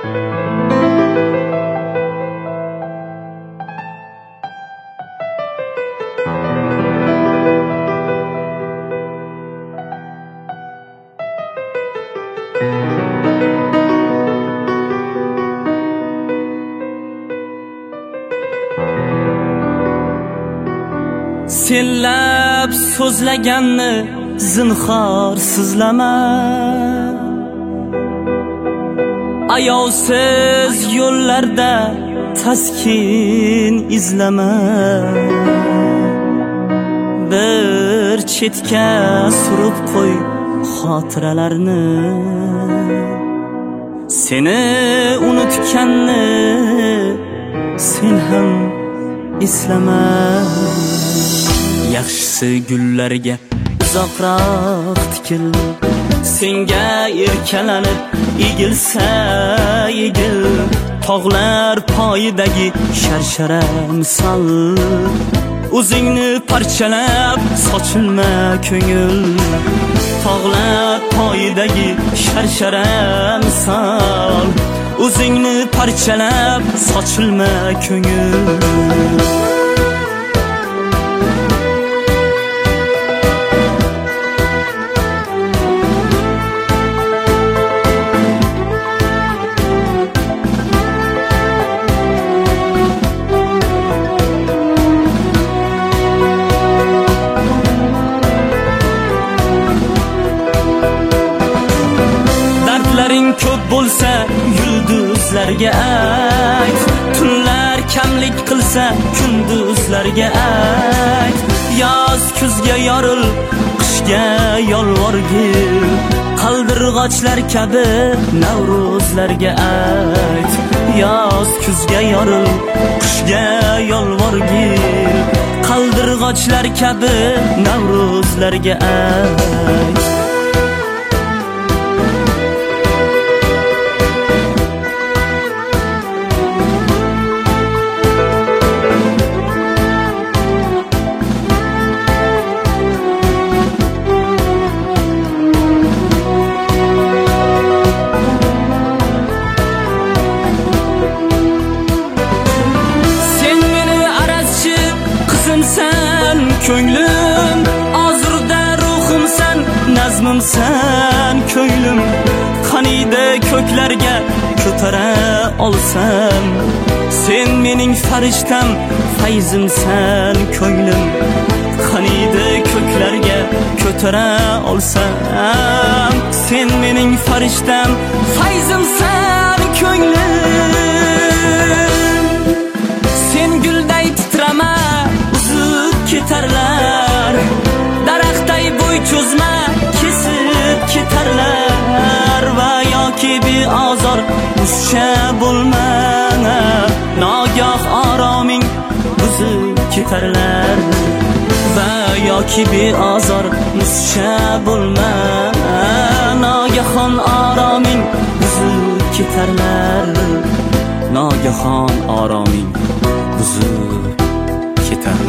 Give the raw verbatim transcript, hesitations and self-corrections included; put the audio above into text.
Senlab so'zlaganni zinhor sizlama, ayovsiz yo'llarda taskin izlama. Bir chetga surib qo'y xotiralarni, seni unutganni sen ham eslama. Yaxshisi gullarga uzoqroq tikil, senga erkalanib egilsa egil. Tog'lar poyidagi sharshara misol, o'zingni parchalab sochilma ko'ngil. Tog'lar poyidagi sharshara misol, o'zingni parchalab sochilma ko'ngil. Dardlaring ko'p bo'lsa yulduzlarga ayt, tunlar kamlik qilsa kunduzlarga ayt. Yoz kuzga yoril, qishga yolvorgil, qaldirg'ochlar kabi Navro'zlarga ayt. Yoz kuzga yoril, qishga yolvorgil, qaldirg'ochlar kabi Navro'zlarga ayt. Sen ko'nglim, ozurda ruhimsan, nazmimsan ko'nglim. Qaniydi ko'klarga ko'tara olsam, sen mening farishtam, fayzimsan ko'nglim. Qaniydi ko'klarga ko'tara olsam, sen mening farishtam, fayzimsan ko'nglim. Sen gulday titrama, ketarlar, daraxtday bo'y cho'zma, kesib ketarlar. Va yoki beozor ruscha bo'lma, nogoh oroming buzib ketarlar. Va yoki beozor ruscha bo'lma, nogahon oroming buzib ketarlar. Nogahon oroming buzib ketarlar.